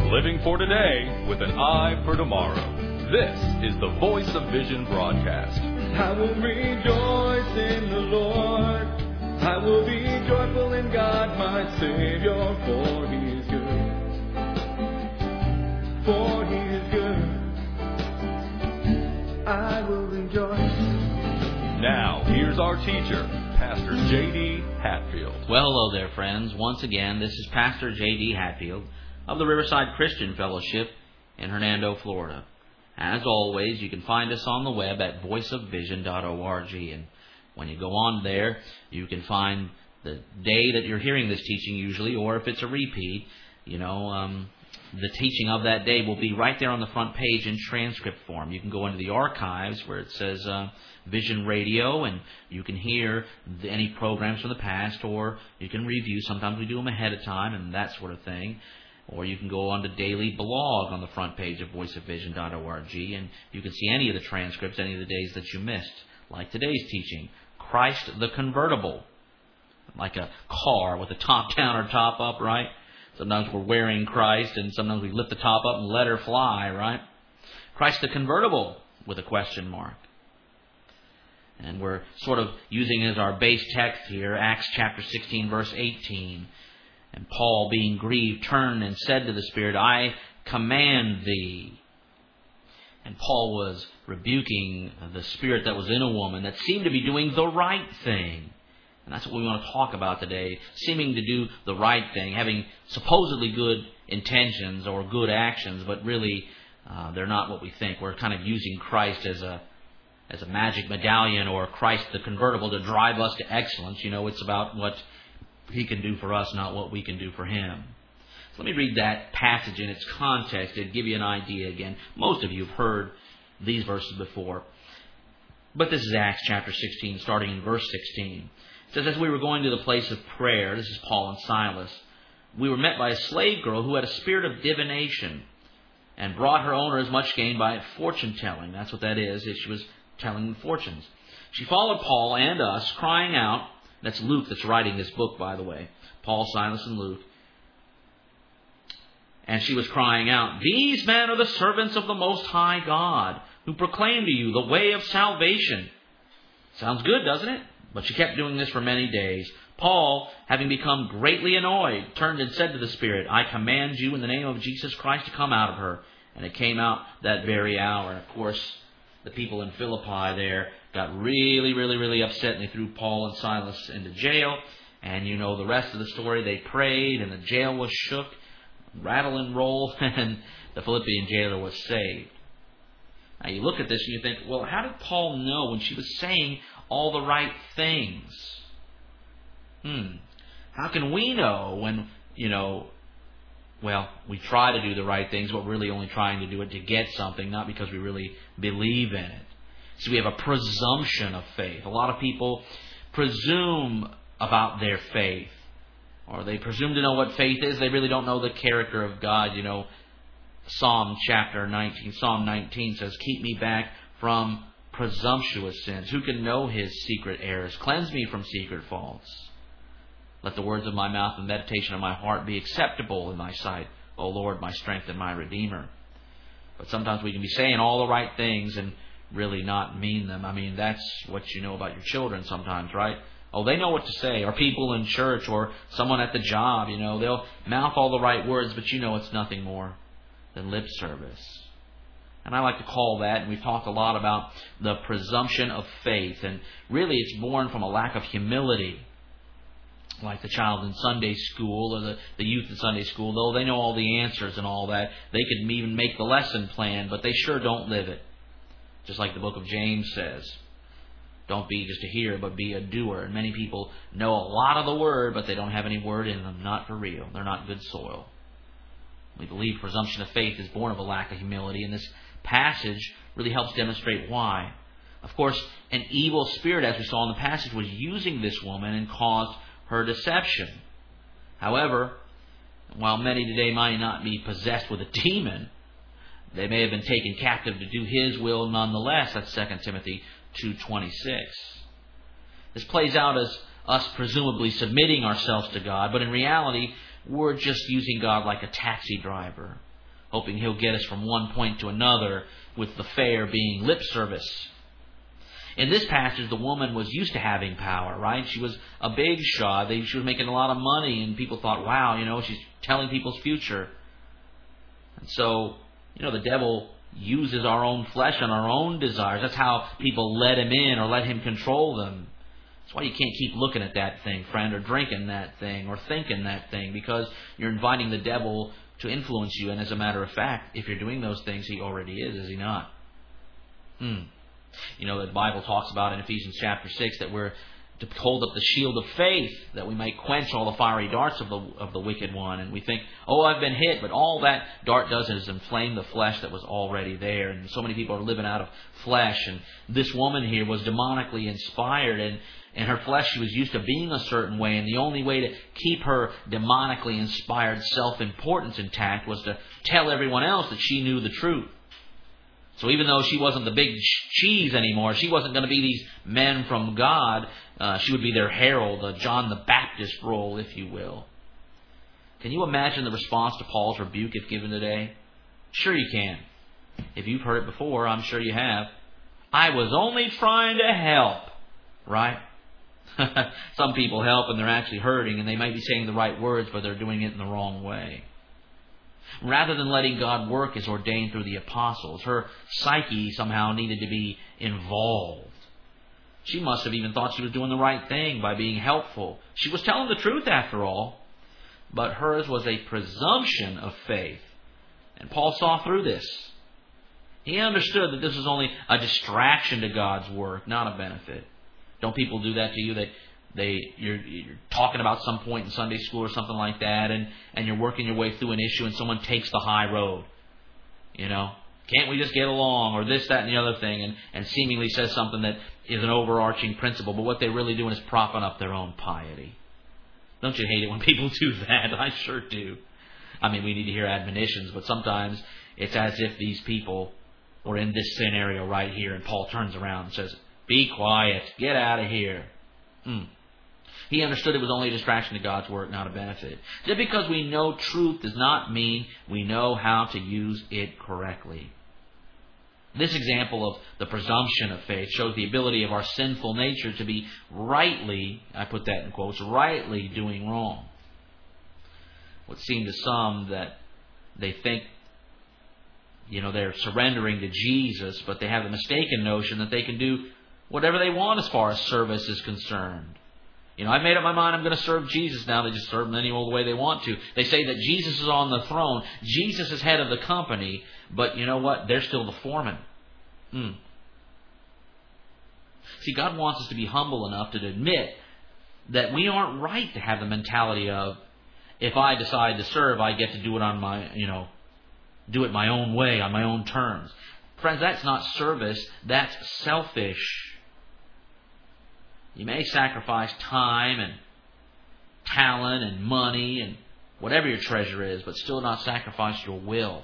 Living for today with an eye for tomorrow. This is the Voice of Vision broadcast. I will rejoice in the Lord. I will be joyful in God my Savior, for He is good. For He is good. I will rejoice. Now, here's our teacher, Pastor J.D. Hatfield. Well, hello there, friends. Once again, this is Pastor J.D. Hatfield of the Riverside Christian Fellowship in Hernando, Florida. As always, you can find us on the web at voiceofvision.org, and when you go on there, you can find the day that you're hearing this teaching usually, or if it's a repeat, the teaching of that day will be right there on the front page in transcript form. You can go into the archives where it says Vision Radio, and you can hear any programs from the past, or you can review. Sometimes we do them ahead of time and that sort of thing. Or you can go on to Daily Blog on the front page of voiceofvision.org, and you can see any of the transcripts, any of the days that you missed, like today's teaching, Christ the Convertible, like a car with the top down or top up, right? Sometimes we're wearing Christ, and sometimes we lift the top up and let her fly, right? Christ the Convertible with a question mark. And we're sort of using as our base text here, Acts chapter 16, verse 18. And Paul, being grieved, turned and said to the Spirit, I command thee. And Paul was rebuking the spirit that was in a woman that seemed to be doing the right thing. And that's what we want to talk about today, seeming to do the right thing, having supposedly good intentions or good actions, but really they're not what we think. We're kind of using Christ as a magic medallion, or Christ the Convertible, to drive us to excellence. You know, it's about what He can do for us, not what we can do for Him. So let me read that passage in its context and give you an idea again. Most of you have heard these verses before. But this is Acts chapter 16, starting in verse 16. It says, as we were going to the place of prayer, this is Paul and Silas, we were met by a slave girl who had a spirit of divination and brought her owner as much gain by fortune-telling. That's what that is she was telling fortunes. She followed Paul and us, crying out. That's Luke that's writing this book, by the way. Paul, Silas, and Luke. And she was crying out, these men are the servants of the Most High God, who proclaim to you the way of salvation. Sounds good, doesn't it? But she kept doing this for many days. Paul, having become greatly annoyed, turned and said to the Spirit, I command you in the name of Jesus Christ to come out of her. And it came out that very hour. And of course, the people in Philippi there got really, really, really upset, and they threw Paul and Silas into jail. And you know the rest of the story. They prayed, and the jail was shook, rattle and roll, and the Philippian jailer was saved. Now you look at this and you think, well, how did Paul know when she was saying all the right things? How can we know when, we try to do the right things, but we're really only trying to do it to get something, not because we really believe in it? So we have a presumption of faith. A lot of people presume about their faith, or they presume to know what faith is. They really don't know the character of God. Psalm 19 says, keep me back from presumptuous sins. Who can know His secret errors? Cleanse me from secret faults. Let the words of my mouth and meditation of my heart be acceptable in thy sight, O Lord, my strength and my Redeemer. But sometimes we can be saying all the right things and really not mean them. I mean, that's what you know about your children sometimes, right? Oh, they know what to say. Or people in church, or someone at the job, they'll mouth all the right words, but it's nothing more than lip service. And I like to call that, and we've talked a lot about the presumption of faith. And really it's born from a lack of humility. Like the child in Sunday school, or the youth in Sunday school, though they know all the answers and all that. They could even make the lesson plan, but they sure don't live it. Just like the book of James says. Don't be just a hearer, but be a doer. And many people know a lot of the word, but they don't have any word in them. Not for real. They're not good soil. We believe presumption of faith is born of a lack of humility, and this passage really helps demonstrate why. Of course, an evil spirit, as we saw in the passage, was using this woman and caused her deception. However, while many today might not be possessed with a demon, they may have been taken captive to do His will nonetheless. That's 2 Timothy 2:26. This plays out as us presumably submitting ourselves to God, but in reality, we're just using God like a taxi driver. hoping he'll get us from one point to another, with the fair being lip service. In this passage, the woman was used to having power, right? She was a big shot. She was making a lot of money, and people thought, wow, she's telling people's future. And so, the devil uses our own flesh and our own desires. That's how people let him in or let him control them. That's why you can't keep looking at that thing, friend, or drinking that thing, or thinking that thing, because you're inviting the devil to influence you. And as a matter of fact, if you're doing those things, he already is he not? The Bible talks about in Ephesians chapter 6 that we're to hold up the shield of faith, that we may quench all the fiery darts of the wicked one. And we think, I've been hit. But all that dart does is inflame the flesh that was already there. And so many people are living out of flesh. And this woman here was demonically inspired. And in her flesh, she was used to being a certain way. And the only way to keep her demonically inspired self-importance intact was to tell everyone else that she knew the truth. So even though she wasn't the big cheese anymore, she wasn't going to be these men from God. She would be their herald, a John the Baptist role, if you will. Can you imagine the response to Paul's rebuke if given today? Sure you can. If you've heard it before, I'm sure you have. I was only trying to help. Right? Some people help and they're actually hurting, and they might be saying the right words, but they're doing it in the wrong way. Rather than letting God work as ordained through the apostles, her psyche somehow needed to be involved. She must have even thought she was doing the right thing by being helpful. She was telling the truth after all, but hers was a presumption of faith. And Paul saw through this. He understood that this was only a distraction to God's work, not a benefit. Don't people do that to you? You're talking about some point in Sunday school or something like that, and you're working your way through an issue, and someone takes the high road. Can't we just get along, or this, that, and the other thing, and seemingly says something that is an overarching principle, but what they're really doing is propping up their own piety. Don't you hate it when people do that? I sure do. We need to hear admonitions, but sometimes it's as if these people were in this scenario right here, and Paul turns around and says, "Be quiet, get out of here." He understood it was only a distraction to God's work, not a benefit. Just because we know truth does not mean we know how to use it correctly. This example of the presumption of faith shows the ability of our sinful nature to be rightly, I put that in quotes, rightly doing wrong. It would seem to some that they think, they're surrendering to Jesus, but they have the mistaken notion that they can do whatever they want as far as service is concerned. I've made up my mind I'm going to serve Jesus now. They just serve him any old way they want to. They say that Jesus is on the throne. Jesus is head of the company. But you know what? They're still the foreman. See, God wants us to be humble enough to admit that we aren't right to have the mentality of, if I decide to serve, I get to do it on my, do it my own way, on my own terms. Friends, that's not service. That's selfish. You may sacrifice time and talent and money and whatever your treasure is, but still not sacrifice your will.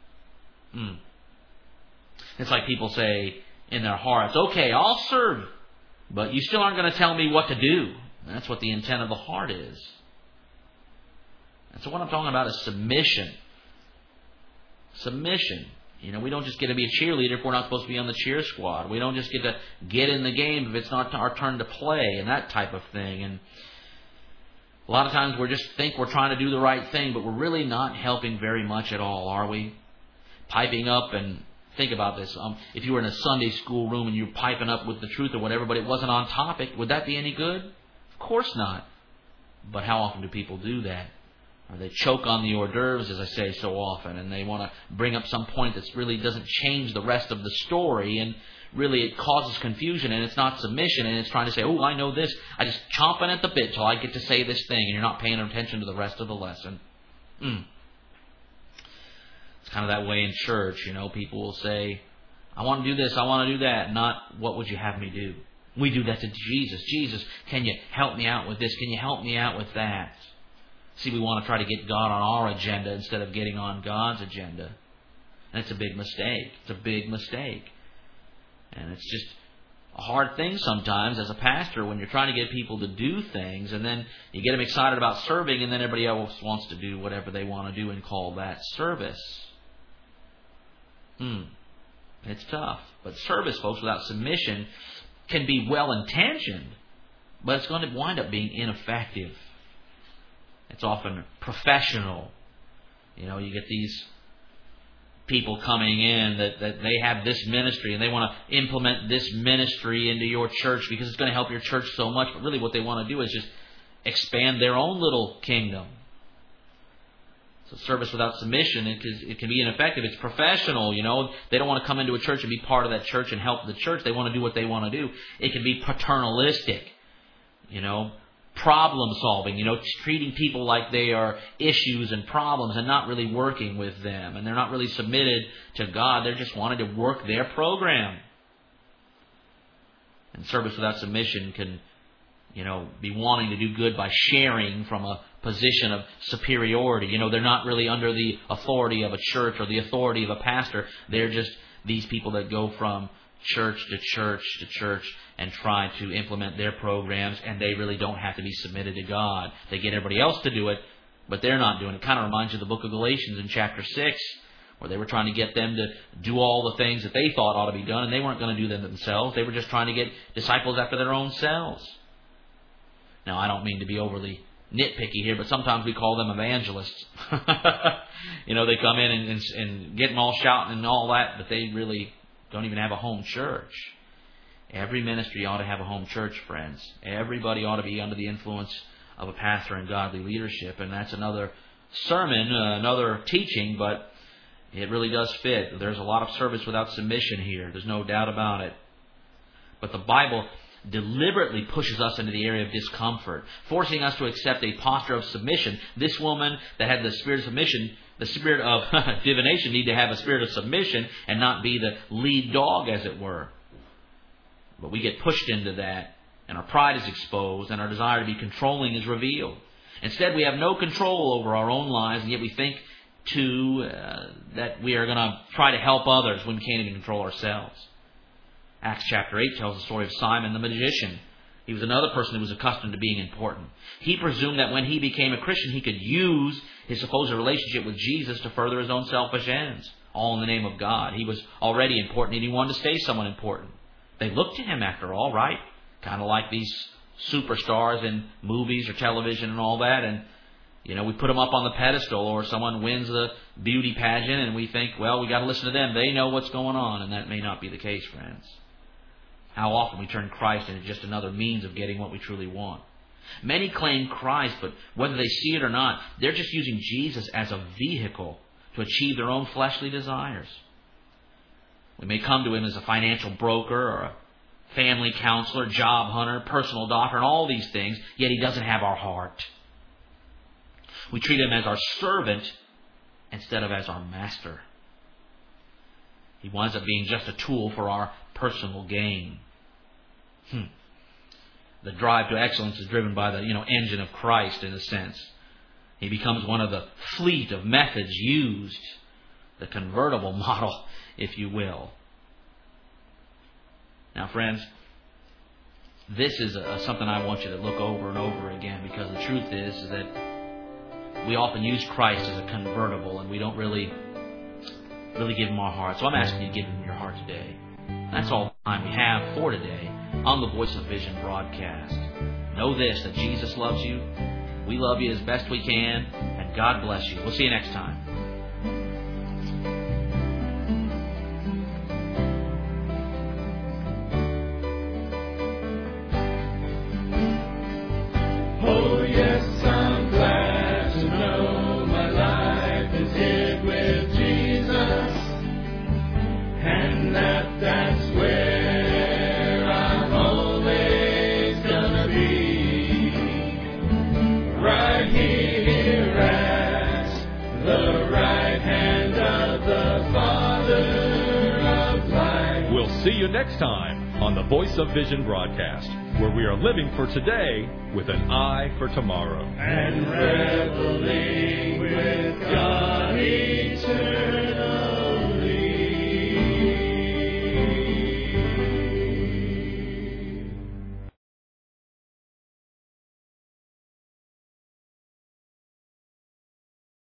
It's like people say in their hearts, okay, I'll serve, but you still aren't going to tell me what to do. And that's what the intent of the heart is. And so what I'm talking about is submission. Submission. We don't just get to be a cheerleader if we're not supposed to be on the cheer squad. We don't just get to get in the game if it's not our turn to play, and that type of thing. And a lot of times we just think we're trying to do the right thing, but we're really not helping very much at all, are we? Piping up, and think about this. If you were in a Sunday school room and you were piping up with the truth or whatever, but it wasn't on topic, would that be any good? Of course not. But how often do people do that? Or they choke on the hors d'oeuvres, as I say so often, and they want to bring up some point that really doesn't change the rest of the story, and really it causes confusion, and it's not submission, and it's trying to say, I know this. I just chomping at the bit till I get to say this thing, and you're not paying attention to the rest of the lesson. It's kind of that way in church, people will say, I want to do this, I want to do that, not what would you have me do? We do that to Jesus. Jesus, can you help me out with this? Can you help me out with that? See, we want to try to get God on our agenda instead of getting on God's agenda. And it's a big mistake. It's a big mistake. And it's just a hard thing sometimes as a pastor when you're trying to get people to do things, and then you get them excited about serving, and then everybody else wants to do whatever they want to do and call that service. It's tough. But service, folks, without submission can be well-intentioned, but it's going to wind up being ineffective. It's often professional. You get these people coming in that they have this ministry and they want to implement this ministry into your church because it's going to help your church so much. But really what they want to do is just expand their own little kingdom. So service without submission, it can be ineffective. It's professional, They don't want to come into a church and be part of that church and help the church. They want to do what they want to do. It can be paternalistic, problem solving, treating people like they are issues and problems and not really working with them. And they're not really submitted to God. They're just wanting to work their program. And service without submission can, be wanting to do good by sharing from a position of superiority. They're not really under the authority of a church or the authority of a pastor. They're just these people that go from church to church to church and try to implement their programs, and they really don't have to be submitted to God. They get everybody else to do it, but they're not doing it. It kind of reminds you of the book of Galatians in chapter 6, where they were trying to get them to do all the things that they thought ought to be done, and they weren't going to do them themselves. They were just trying to get disciples after their own selves. Now, I don't mean to be overly nitpicky here, but sometimes we call them evangelists. They come in and get them all shouting and all that, but they really don't even have a home church. Every ministry ought to have a home church, friends. Everybody ought to be under the influence of a pastor and godly leadership, and that's another sermon, another teaching, but it really does fit. There's a lot of service without submission here. There's no doubt about it. But the Bible deliberately pushes us into the area of discomfort, forcing us to accept a posture of submission. This woman that had the spirit of submission, the spirit of divination, need to have a spirit of submission and not be the lead dog, as it were. But we get pushed into that, and our pride is exposed, and our desire to be controlling is revealed. Instead, we have no control over our own lives, and yet we think, too, that we are going to try to help others when we can't even control ourselves. Acts chapter 8 tells the story of Simon the magician. He was another person who was accustomed to being important. He presumed that when he became a Christian, he could use his supposed relationship with Jesus to further his own selfish ends, all in the name of God. He was already important, and he wanted to stay someone important. They looked to him, after all, right? Kind of like these superstars in movies or television and all that. And, we put them up on the pedestal, or someone wins the beauty pageant, and we think, well, we got to listen to them. They know what's going on, and that may not be the case, friends. How often we turn Christ into just another means of getting what we truly want. Many claim Christ, but whether they see it or not, they're just using Jesus as a vehicle to achieve their own fleshly desires. We may come to him as a financial broker or a family counselor, job hunter, personal doctor, and all these things, yet he doesn't have our heart. We treat him as our servant instead of as our master. He winds up being just a tool for our personal gain. The drive to excellence is driven by the engine of Christ, in a sense. He becomes one of the fleet of methods used, the convertible model, if you will. Now, friends, this is something I want you to look over and over again, because the truth is that we often use Christ as a convertible, and we don't really give him our heart. So I'm asking you to give him your heart today. That's all the time we have for today on the Voice of Vision broadcast. Know this, that Jesus loves you. We love you as best we can, and God bless you. We'll see you next time. Oh yes, I'm glad to know my life is hid with Jesus, and that's where I'm always gonna be, right here at the right hand of the Father of light. We'll see you next time on the Voice of Vision broadcast, where we are living for today with an eye for tomorrow. And reveling with God eternal.